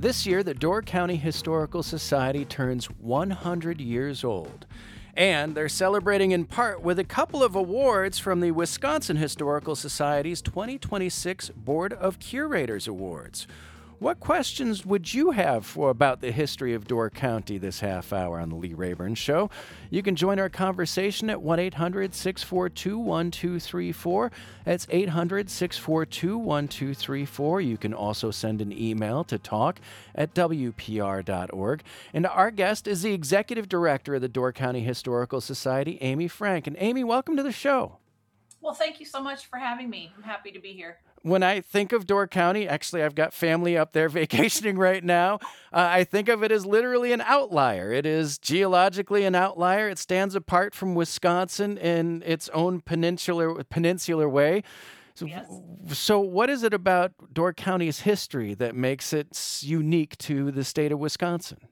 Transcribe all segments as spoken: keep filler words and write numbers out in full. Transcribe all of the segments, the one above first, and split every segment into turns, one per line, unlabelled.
This year, the Door County Historical Society turns one hundred years old. And they're celebrating in part with a couple of awards from the Wisconsin Historical Society's twenty twenty-six Board of Curators Awards. What questions would you have for about the history of Door County this half hour on the Lee Rayburn Show? You can join our conversation at one eight hundred six four two one two three four. That's eight hundred six four two one two three four. You can also send an email to talk at w p r dot org. And our guest is the Executive Director of the Door County Historical Society, Amy Frank. And Amy, welcome to the show.
Well, thank you so much for having me. I'm happy to be here.
When I think of Door County, actually, I've got family up there vacationing right now. Uh, I think of it as literally an outlier. It is geologically an outlier. It stands apart from Wisconsin in its own peninsular peninsular way. So,
Yes.
so what is it about Door County's history that makes it s- unique to the state of Wisconsin?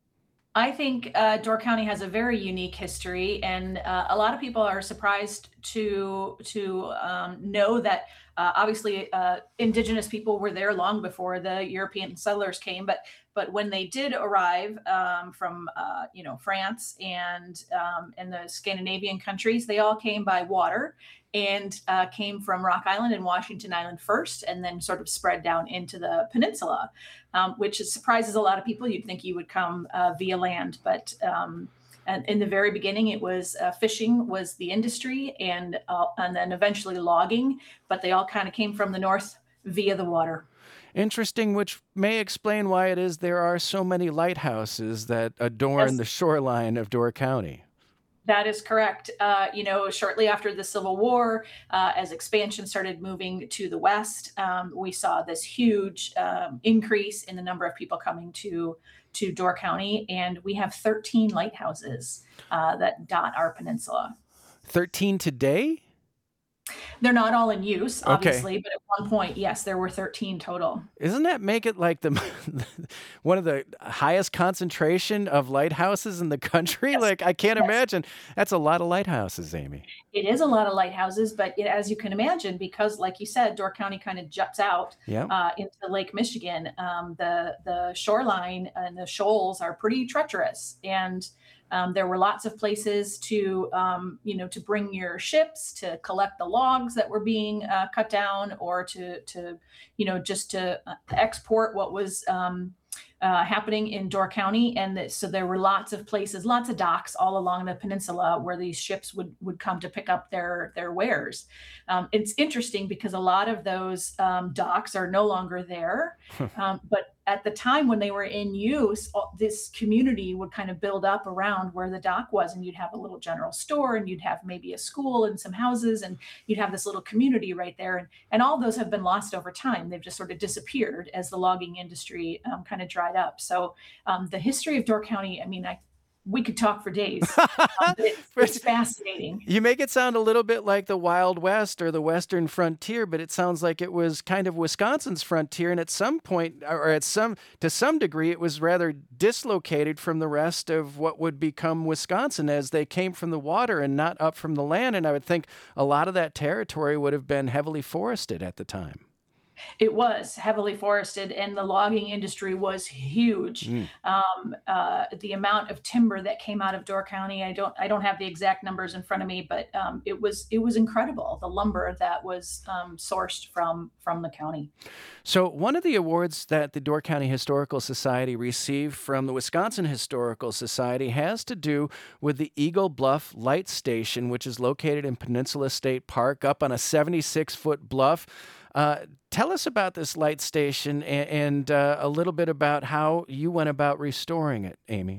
I think uh, Door County has a very unique history, and uh, a lot of people are surprised to to um, know that uh, obviously uh, Indigenous people were there long before the European settlers came. But but when they did arrive um, from uh, you know France and um, and the Scandinavian countries, they all came by water and uh, came from Rock Island and Washington Island first, and then sort of spread down into the peninsula. Um, which is, surprises a lot of people. You'd think you would come uh, via land, but um, and in the very beginning, it was uh, fishing was the industry, and uh, and then eventually logging. But they all kind of came from the north via the water.
Interesting, which may explain why it is there are so many lighthouses that adorn
Yes.
the shoreline of Door County.
That is correct. Uh, you know, shortly after the Civil War, uh, as expansion started moving to the west, um, we saw this huge um, increase in the number of people coming to to Door County, and we have thirteen lighthouses uh, that dot our peninsula.
thirteen today?
They're not all in use,
Okay.
obviously, but at one point, yes, there were thirteen total.
Isn't that make it like the one of the highest concentration of lighthouses in the country?
Yes,
Like I can't
yes.
imagine. That's a lot of lighthouses, Amy.
It is a lot of lighthouses, but it, as you can imagine, because like you said, Door County kind of juts out
Yeah.
uh, into Lake Michigan. Um, the the shoreline and the shoals are pretty treacherous, and um, there were lots of places to um, you know to bring your ships to collect the logs that were being uh, cut down, or to to you know just to uh, export what was um, uh, happening in Door County. And that, so there were lots of places, lots of docks all along the peninsula where these ships would would come to pick up their their wares. Um, it's interesting because a lot of those um, docks are no longer there, um, but at the time when they were in use, all- this community would kind of build up around where the dock was, and you'd have a little general store, and you'd have maybe a school and some houses, and you'd have this little community right there. And, and all those have been lost over time. They've just sort of disappeared as the logging industry um, kind of dried up. So um, the history of Door County, I mean, I we could talk for days. Um, but it's, it's fascinating.
You make it sound a little bit like the Wild West or the Western frontier, but it sounds like it was kind of Wisconsin's frontier, and at some point, or at some to some degree, it was rather dislocated from the rest of what would become Wisconsin as they came from the water and not up from the land. And I would think a lot of that territory would have been heavily forested at the time.
It was heavily forested, and the logging industry was huge.
Mm.
Um, uh, the amount of timber that came out of Door County, I don't, I don't have the exact numbers in front of me, but um, it was, it was incredible. The lumber that was um, sourced from from the county.
So, one of the awards that the Door County Historical Society received from the Wisconsin Historical Society has to do with the Eagle Bluff Light Station, which is located in Peninsula State Park up on a seventy-six foot bluff. Uh, tell us about this light station and, and uh, a little bit about how you went about restoring it, Amy.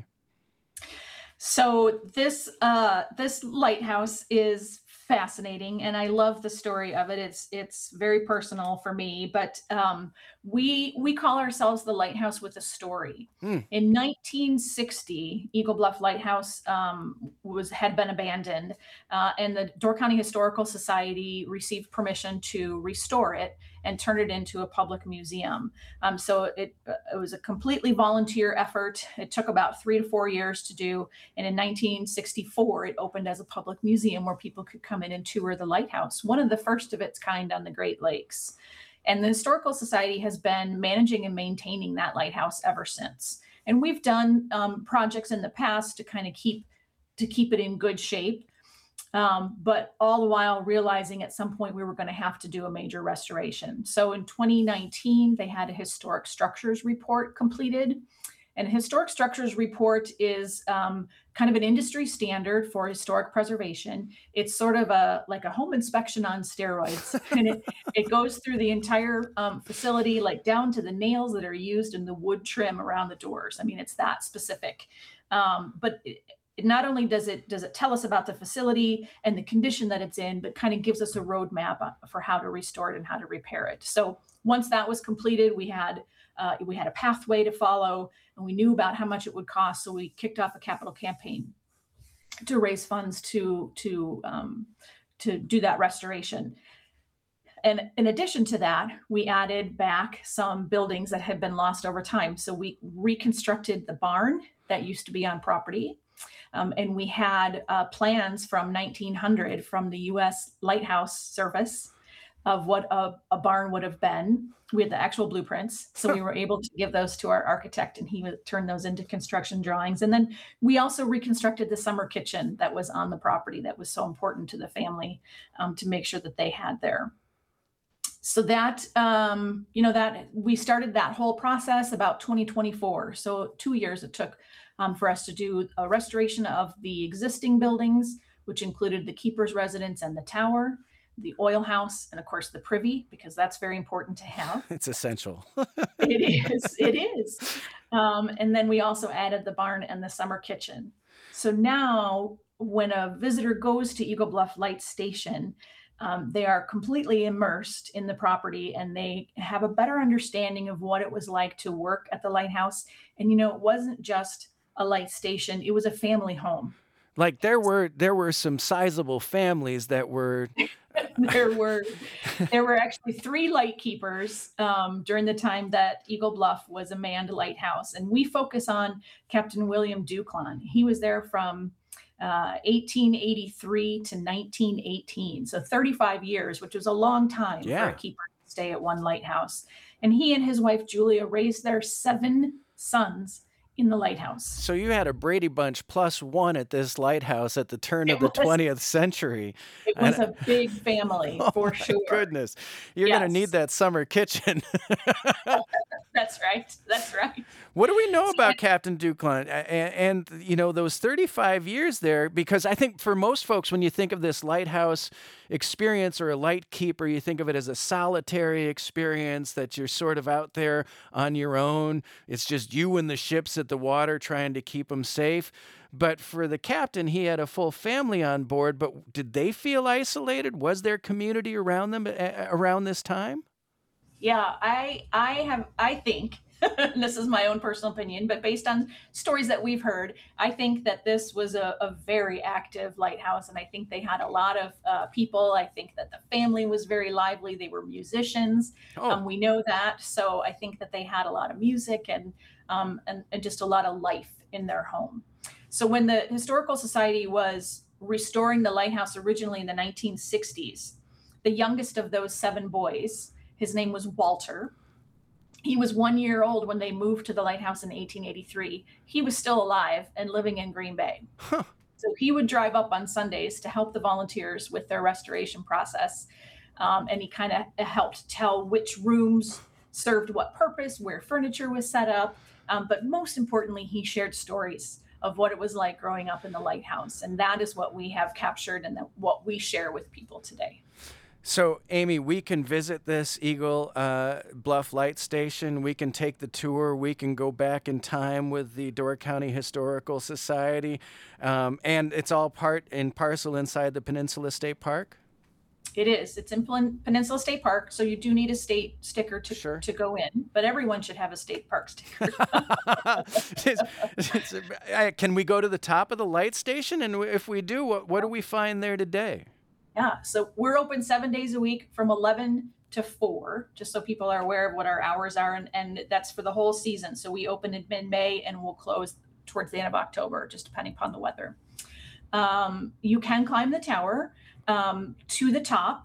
So this uh, this lighthouse is fascinating, and I love the story of it. It's it's very personal for me, but um, we we call ourselves the Lighthouse with a Story.
Hmm.
In nineteen sixty, Eagle Bluff Lighthouse um, was had been abandoned, uh, and the Door County Historical Society received permission to restore it and turn it into a public museum. Um, so it it was a completely volunteer effort. It took about three to four years to do, and in nineteen sixty-four, it opened as a public museum where people could come in and tour the lighthouse, one of the first of its kind on the Great Lakes. And the Historical Society has been managing and maintaining that lighthouse ever since. And we've done um, projects in the past to kind of keep to keep it in good shape. Um, but all the while realizing at some point we were going to have to do a major restoration. So in twenty nineteen, they had a historic structures report completed. And a historic structures report is um, kind of an industry standard for historic preservation. It's sort of a like a home inspection on steroids, and it, it goes through the entire um, facility, like down to the nails that are used in the wood trim around the doors. I mean, it's that specific. Um, but it, it not only does it does it tell us about the facility and the condition that it's in, but kind of gives us a roadmap for how to restore it and how to repair it. So once that was completed, we had uh, we had a pathway to follow, and we knew about how much it would cost. So we kicked off a capital campaign to raise funds to to um, to do that restoration. And in addition to that, we added back some buildings that had been lost over time. So we reconstructed the barn that used to be on property. Um, and we had uh, plans from nineteen hundred from the U S Lighthouse Service of what a, a barn would have been. We had the actual blueprints. So we were able to give those to our architect, and he would turn those into construction drawings. And then we also reconstructed the summer kitchen that was on the property that was so important to the family, um, to make sure that they had there. So that, um, you know, that we started that whole process about twenty twenty-four. So two years it took um, for us to do a restoration of the existing buildings, which included the keeper's residence and the tower, the oil house, and of course the privy, because that's very important to have.
It's essential.
It is, it is. Um, and then we also added the barn and the summer kitchen. So now when a visitor goes to Eagle Bluff Light Station, um, they are completely immersed in the property, and they have a better understanding of what it was like to work at the lighthouse. And, you know, it wasn't just a light station, it was a family home.
Like there were there were some sizable families that were
there were there were actually three light keepers um, during the time that Eagle Bluff was a manned lighthouse, and we focus on Captain William Duclon. He was there from uh, eighteen eighty-three to nineteen eighteen, so thirty-five years, which was a long time
Yeah.
for a keeper to stay at one lighthouse. And he and his wife Julia raised their seven sons in the lighthouse.
So you had a Brady Bunch plus one at this lighthouse at the turn of
It
the
was
twentieth century.
it was
And
a big family
oh
for
my
sure.
goodness, you're going to need
Yes.
that summer kitchen.
That's right. That's right.
What do we know
So
about Captain Duclon and, and, you know, those thirty-five years there? Because I think for most folks, when you think of this lighthouse experience or a light keeper, you think of it as a solitary experience that you're sort of out there on your own. It's just you and the ships at the water trying to keep them safe. But for the captain, he had a full family on board. But did they feel isolated? Was there community around them uh, around this time?
yeah, I I have I think, and this is my own personal opinion, but based on stories that we've heard, I think that this was a, a very active lighthouse, and I think they had a lot of uh, people. I think that the family was very lively. They were musicians.
Oh,
Um, we know that, so I think that they had a lot of music and um, and, and just a lot of life in their home. So when the Historical Society was restoring the lighthouse originally in the nineteen sixties, the youngest of those seven boys, his name was Walter. He was one year old when they moved to the lighthouse in eighteen eighty-three. He was still alive and living in Green Bay.
huh.
So he would drive up on Sundays to help the volunteers with their restoration process. Um, and he kind of helped tell which rooms served what purpose, where furniture was set up. Um, but most importantly, he shared stories of what it was like growing up in the lighthouse. And that is what we have captured and that what we share with people today.
So, Amy, we can visit this Eagle uh, Bluff Light Station. We can take the tour. We can go back in time with the Door County Historical Society. Um, and it's all part and parcel inside the Peninsula State Park?
It is. It's in Pen- Peninsula State Park, so you do need a state sticker to,
Sure.
to go in, but everyone should have a state park sticker.
It's- it's- uh, can we go to the top of the light station? And if we do, what, what do we find there today?
Yeah, so we're open seven days a week from eleven to four, just so people are aware of what our hours are, and, and that's for the whole season. So we open in mid-May and we'll close towards the end of October, just depending upon the weather. Um, you can climb the tower um, to the top.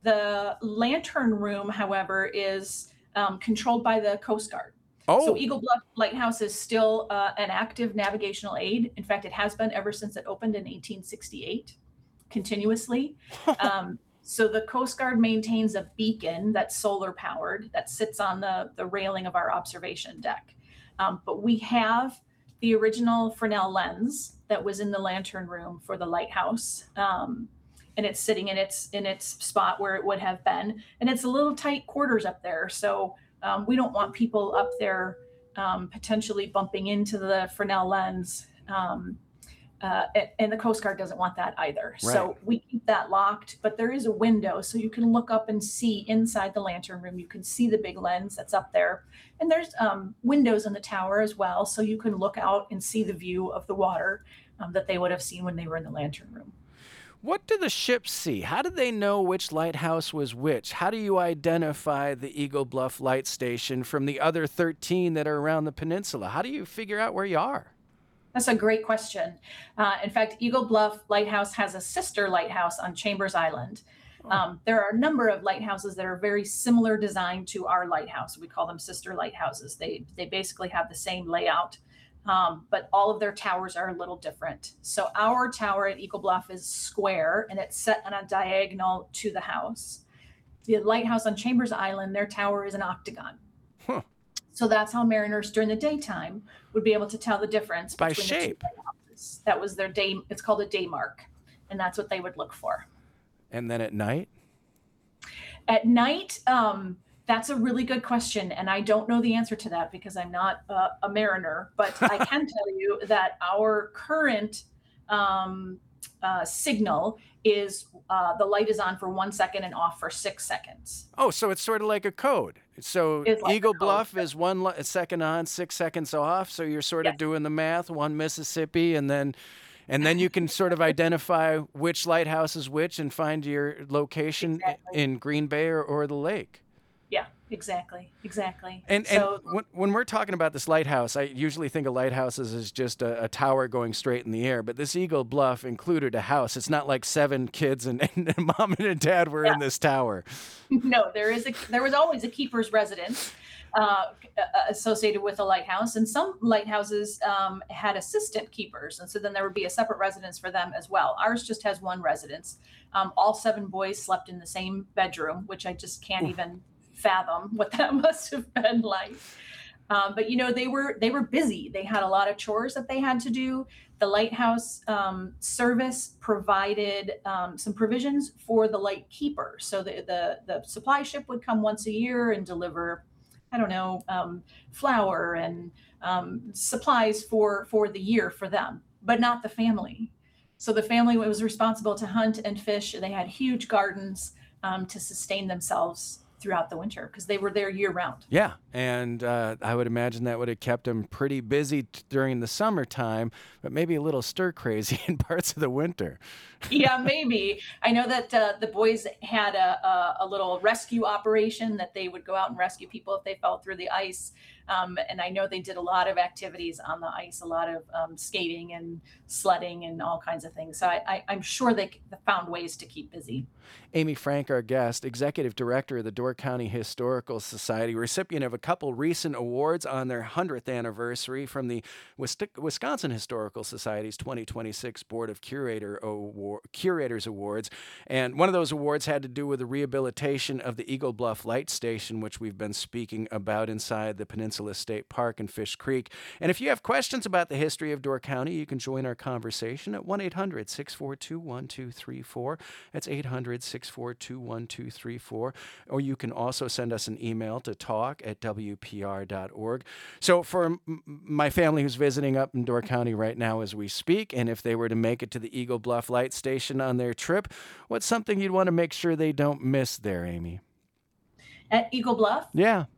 The Lantern Room, however, is um, controlled by the Coast Guard. So
Oh,
Eagle Bluff Lighthouse is still uh, an active navigational aid. In fact, it has been ever since it opened in eighteen sixty-eight, continuously. Um, so the Coast Guard maintains a beacon that's solar powered that sits on the, the railing of our observation deck. Um, but we have the original Fresnel lens that was in the Lantern Room for the lighthouse. Um, and it's sitting in its in its spot where it would have been. And it's a little tight quarters up there. So um, we don't want people up there um, potentially bumping into the Fresnel lens. Um, uh, and the Coast Guard doesn't want that either.
right.
So we keep that locked, but there is a window so you can look up and see inside the Lantern Room. You can see the big lens that's up there. And there's um, windows in the tower as well. So you can look out and see the view of the water um, that they would have seen when they were in the Lantern Room.
What do the ships see? How do they know which lighthouse was which? How do you identify the Eagle Bluff Light Station from the other thirteen that are around the peninsula? How do you figure out where you are?
That's a great question. Uh, in fact, Eagle Bluff Lighthouse has a sister lighthouse on Chambers Island. Um, there are a number of lighthouses that are very similar design to our lighthouse. We call them sister lighthouses. They they basically have the same layout, um, but all of their towers are a little different. So our tower at Eagle Bluff is square and it's set on a diagonal to the house. The lighthouse on Chambers Island, their tower is an octagon.
Huh.
So that's how mariners during the daytime would be able to tell the difference
By
between
shape.
the two lighthouses. That was their day. It's called a day mark, and that's what they would look for.
And then at night?
At night, um, that's a really good question, and I don't know the answer to that because I'm not uh, a mariner. But I can tell you that our current um, uh, signal is uh, the light is on for one second and off for six seconds.
Oh, so it's sort of like a code. So
It's like a
Eagle
code.
Bluff is one li- second on, six seconds off. So you're sort of
Yes.
doing the math, one Mississippi, and then and then you can sort of identify which lighthouse is which and find your location i-
Exactly.
in Green Bay or, or the lake.
Yeah, exactly, exactly.
And
So
and when, when we're talking about this lighthouse, I usually think of lighthouses as just a, a tower going straight in the air. But this Eagle Bluff included a house. It's not like seven kids and, and mom and dad were
yeah.
in this tower.
No, there is a there was always a keeper's residence uh, associated with a lighthouse, and some lighthouses um, had assistant keepers, and so then there would be a separate residence for them as well. Ours just has one residence. Um, all seven boys slept in the same bedroom, which I just can't
Oof.
even fathom what that must have been like. Um, but you know, they were they were busy. They had a lot of chores that they had to do. The lighthouse um, service provided um, some provisions for the light keeper. So the, the the supply ship would come once a year and deliver, I don't know, um, flour and um, supplies for for the year for them, but not the family. So the family was responsible to hunt and fish. They had huge gardens um, to sustain themselves throughout the winter because they were there year round.
Yeah, and uh, I would imagine that would have kept them pretty busy t- during the summertime, but maybe a little stir crazy in parts of the winter.
Yeah, maybe. I know that uh, the boys had a, a, a little rescue operation that they would go out and rescue people if they fell through the ice. Um, and I know they did a lot of activities on the ice, a lot of um, skating and sledding and all kinds of things. So I, I, I'm sure they c- found ways to keep busy.
Amy Frank, our guest, Executive Director of the Door County Historical Society, recipient of a couple recent awards on their one hundredth anniversary from the Wis- Wisconsin Historical Society's twenty twenty-six Board of Curator Award, Curators Awards. And one of those awards had to do with the rehabilitation of the Eagle Bluff Light Station, which we've been speaking about inside the Peninsula State Park in Fish Creek. And if you have questions about the history of Door County, you can join our conversation at one eight hundred six four two one two three four. That's eight hundred six four two one two three four. Or you can also send us an email to talk at w p r dot org. So for m- my family who's visiting up in Door County right now as we speak, and if they were to make it to the Eagle Bluff Light Station on their trip, what's something you'd want to make sure they don't miss there, Amy?
At Eagle Bluff,
Yeah.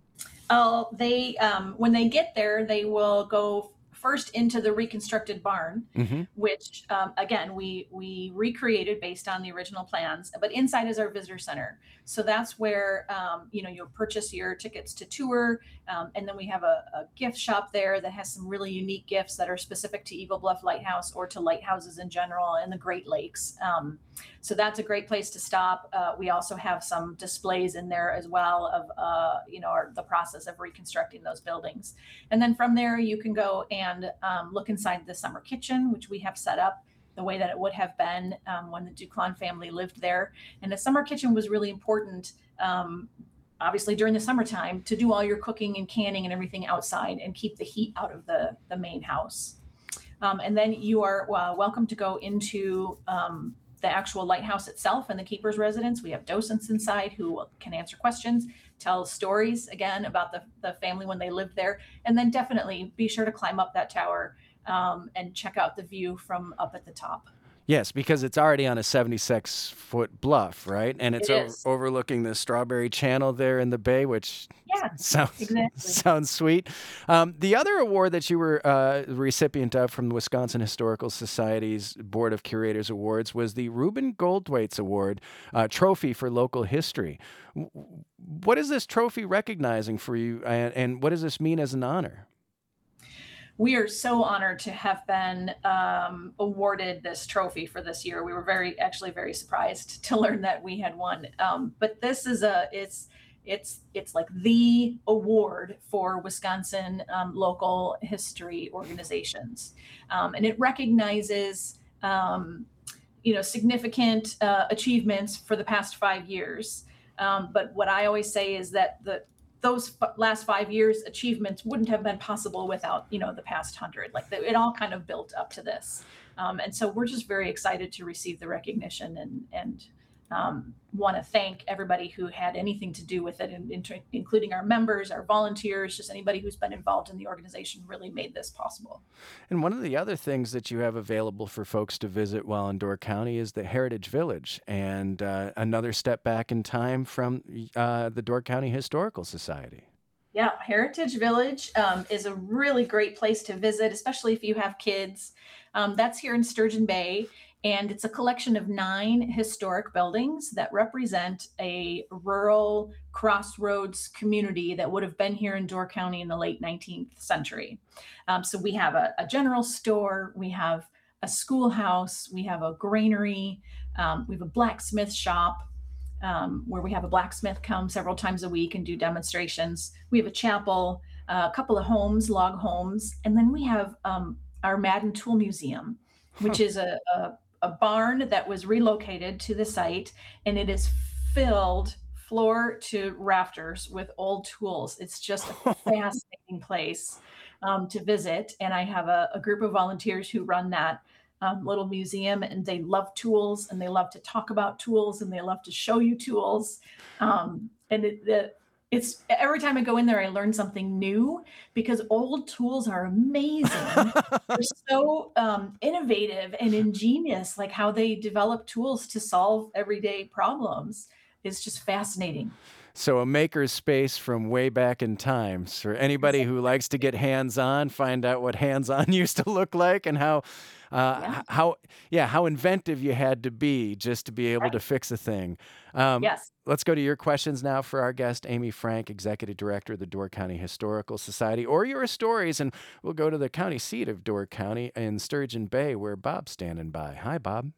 oh, they um, when they get there, they will go first into the reconstructed barn,
Mm-hmm.
which um, again we we recreated based on the original plans. But inside is our visitor center, so that's where um, you know you'll purchase your tickets to tour, um, and then we have a, a gift shop there that has some really unique gifts that are specific to Eagle Bluff Lighthouse or to lighthouses in general and the Great Lakes. Um, so that's a great place to stop. Uh, we also have some displays in there as well of, uh, you know, our, the process of reconstructing those buildings. And then from there, you can go and um, look inside the summer kitchen, which we have set up the way that it would have been um, when the Duclon family lived there. And the summer kitchen was really important, um, obviously during the summertime, to do all your cooking and canning and everything outside and keep the heat out of the, the main house. Um, and then you are uh, welcome to go into um, the actual lighthouse itself and the keeper's residence. We have docents inside who can answer questions, tell stories again about the, the family when they lived there. And then definitely be sure to climb up that tower um, and check out the view from up at the top.
Yes, because it's already on a seventy-six foot bluff, right? And it's
It
o-
is.
overlooking the Strawberry Channel there in the bay, which
Yeah,
sounds
exactly.
sounds sweet. Um, the other award that you were uh, recipient of from the Wisconsin Historical Society's Board of Curators Awards was the Reuben Goldthwait Award, uh, trophy for local history. W- What is this trophy recognizing for you, and, and what does this mean as an honor?
We are so honored to have been um, awarded this trophy for this year. We were very, actually very surprised to learn that we had won. Um, but this is a, it's, it's, it's like the award for Wisconsin um, local history organizations. Um, and it recognizes, um, you know, significant uh, achievements for the past five years. Um, but what I always say is that the, those f- last five years achievements wouldn't have been possible without, you know, the past hundred. Like the, it all kind of built up to this, um, and so we're just very excited to receive the recognition and and um, want to thank everybody who had anything to do with it, in, in, including our members, our volunteers, just anybody who's been involved in the organization really made this possible.
And one of the other things that you have available for folks to visit while in Door County is the Heritage Village, and uh, another step back in time from uh, the Door County Historical Society.
Yeah, Heritage Village um, is a really great place to visit, especially if you have kids. Um, that's here in Sturgeon Bay, and it's a collection of nine historic buildings that represent a rural crossroads community that would have been here in Door County in the late nineteenth century. Um, so we have a, a general store, we have a schoolhouse, we have a granary, um, we have a blacksmith shop, um, where we have a blacksmith come several times a week and do demonstrations. We have a chapel, uh, a couple of homes, log homes, and then we have um, our Madden Tool Museum, which is a, a, a barn that was relocated to the site, and it is filled floor to rafters with old tools. It's just a fascinating place um, to visit, and I have a, a group of volunteers who run that um, little museum, and they love tools, and they love to talk about tools, and they love to show you tools. Um, and it, the, it's every time I go in there, I learn something new because old tools are amazing. They're so um, innovative and ingenious, like how they develop tools to solve everyday problems. It's just fascinating.
So a maker's space from way back in time. So for anybody who likes to get hands-on, find out what hands-on used to look like and how, uh,
Yeah.
h- how, yeah, how inventive you had to be just to be able
Right.
to fix a thing. Um,
Yes.
let's go to your questions now for our guest, Amy Frank, Executive Director of the Door County Historical Society, or your stories, and we'll go to the county seat of Door County in Sturgeon Bay, where Bob's standing by. Hi, Bob.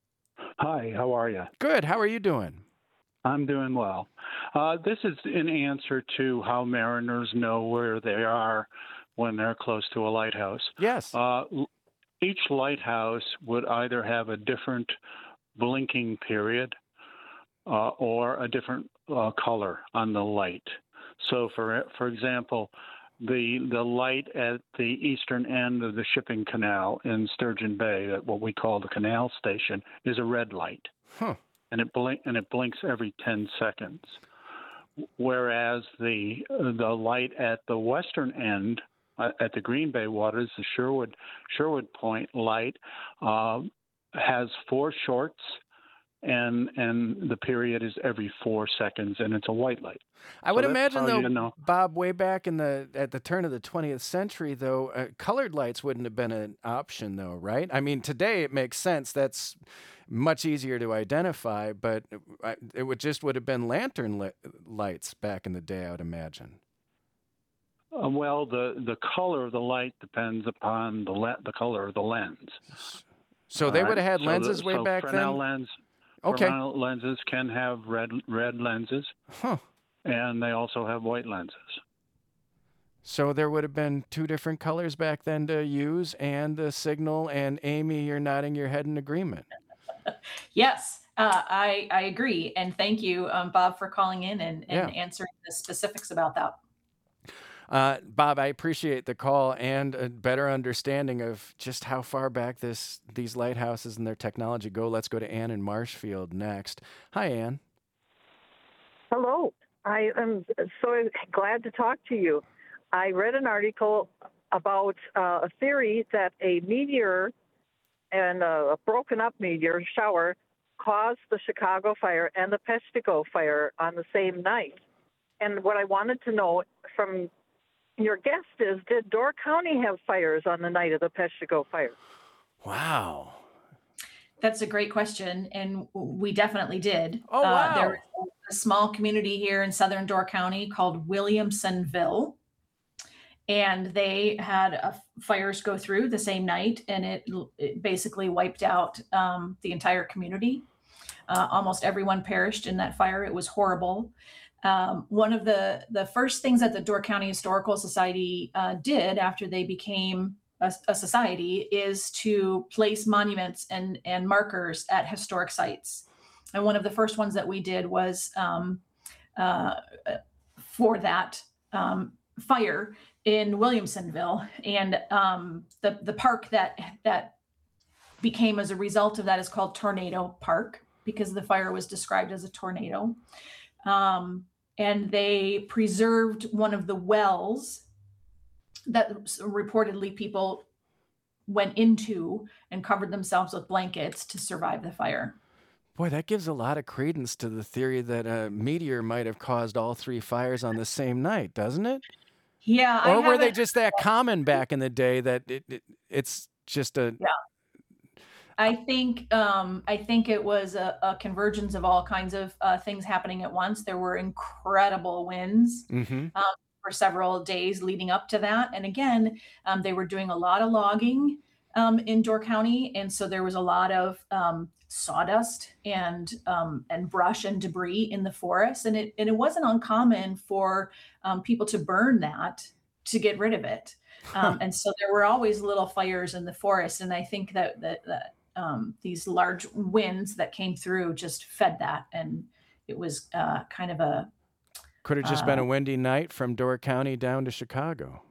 Hi, how are you?
Good. How are you doing?
I'm doing well. Uh, this is in answer to how mariners know where they are when they're close to a lighthouse.
Yes.
Uh, l- each lighthouse would either have a different blinking period uh, or a different uh, color on the light. So, for for example, the the light at the eastern end of the shipping canal in Sturgeon Bay, that what we call the canal station, is a red light.
Huh.
And it blink and it blinks every ten seconds. Whereas the the light at the western end, uh, at the Green Bay waters, the Sherwood Sherwood Point light, uh, has four shorts, and and the period is every four seconds, and it's a white light.
I
So
would
that's
imagine,
how
though,
you know.
Bob, way back in the at the turn of the twentieth century, though, uh, colored lights wouldn't have been an option, though, right? I mean, today it makes sense. That's much easier to identify, but uh, it would just would have been lantern lit lights back in the day, I would imagine.
Uh, well, the the color of the light depends upon the le- the color of the lens.
So
All
they
right?
would have had
So
lenses
the,
way
so
back
Fresnel
then.
lens.
Okay.
Corona lenses can have red red lenses,
Huh.
and they also have white lenses.
So there would have been two different colors back then to use, and the signal. And Amy, you're nodding your head in agreement.
Yes, uh, I I agree, and thank you, um, Bob, for calling in and, and
Yeah.
answering the specifics about that.
Uh, Bob, I appreciate the call and a better understanding of just how far back this these lighthouses and their technology go. Let's go to Ann in Marshfield next. Hi, Ann.
Hello. I am so glad to talk to you. I read an article about uh, a theory that a meteor and a, a broken up meteor shower caused the Chicago fire and the Peshtigo fire on the same night. And what I wanted to know from your guest is, did Door County have fires on the night of the Peshtigo fire?
Wow.
That's a great question, and we definitely did.
Oh,
Uh,
wow.
there's a small community here in southern Door County called Williamsonville, and they had uh, fires go through the same night, and it, it basically wiped out um, the entire community. Uh, almost everyone perished in that fire. It was horrible. Um, one of the, the first things that the Door County Historical Society uh, did after they became a, a society is to place monuments and, and markers at historic sites. And one of the first ones that we did was um, uh, for that um, fire in Williamsonville. And um, the, the park that, that became as a result of that is called Tornado Park, because the fire was described as a tornado. Um, and they preserved one of the wells that reportedly people went into and covered themselves with blankets to survive the fire.
Boy, that gives a lot of credence to the theory that a meteor might have caused all three fires on the same night, doesn't it?
Yeah. I
Or were they
haven't-
just that common back in the day that it, it it's just a
Yeah. I think um, I think it was a, a convergence of all kinds of uh, things happening at once. There were incredible winds
mm-hmm.
um, for several days leading up to that, and again, um, they were doing a lot of logging um, in Door County, and so there was a lot of um, sawdust and um, and brush and debris in the forest, and it and it wasn't uncommon for um, people to burn that to get rid of it. Um, and so there were always little fires in the forest, and I think that that, that um, these large winds that came through just fed that, and it was uh, kind of a
Could have just
uh,
been a windy night from Door County down to Chicago.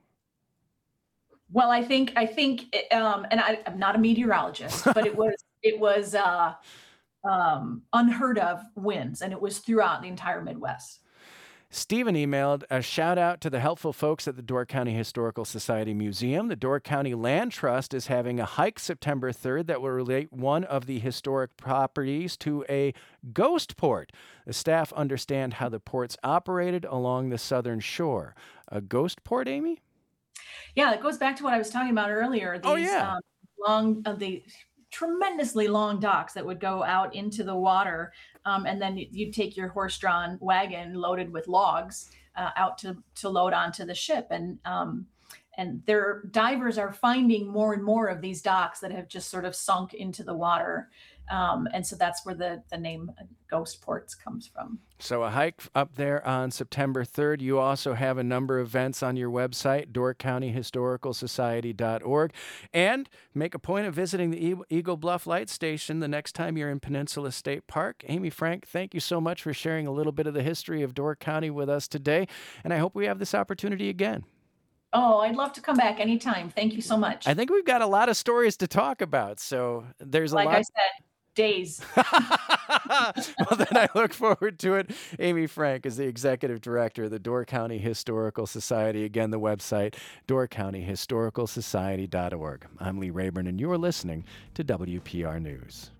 well, I think I think, it, um, and I, I'm not a meteorologist, but it was it was uh, um, unheard of winds, and it was throughout the entire Midwest.
Stephen emailed a shout out to the helpful folks at the Door County Historical Society Museum. The Door County Land Trust is having a hike September third that will relate one of the historic properties to a ghost port. The staff understand how the port's operated along the southern shore. A ghost port, Amy?
Yeah, it goes back to what I was talking about earlier. These
Oh, yeah.
um, long, uh, the tremendously long docks that would go out into the water, um, and then you, you'd take your horse-drawn wagon loaded with logs uh, out to to load onto the ship, and um, and their divers are finding more and more of these docks that have just sort of sunk into the water, um, and so that's where the the name Ghost Ports comes from.
So a hike up there on September third. You also have a number of events on your website, door county historical society dot org. And make a point of visiting the Eagle Bluff Light Station the next time you're in Peninsula State Park. Amy Frank, thank you so much for sharing a little bit of the history of Door County with us today. And I hope we have this opportunity again.
Oh, I'd love to come back anytime. Thank you so much.
I think we've got a lot of stories to talk about. So there's a
like
lot.
I said, days.
Well, then I look forward to it. Amy Frank is the executive director of the Door County Historical Society. Again, the website, door county historical society dot org. I'm Lee Rayburn, and you are listening to W P R News.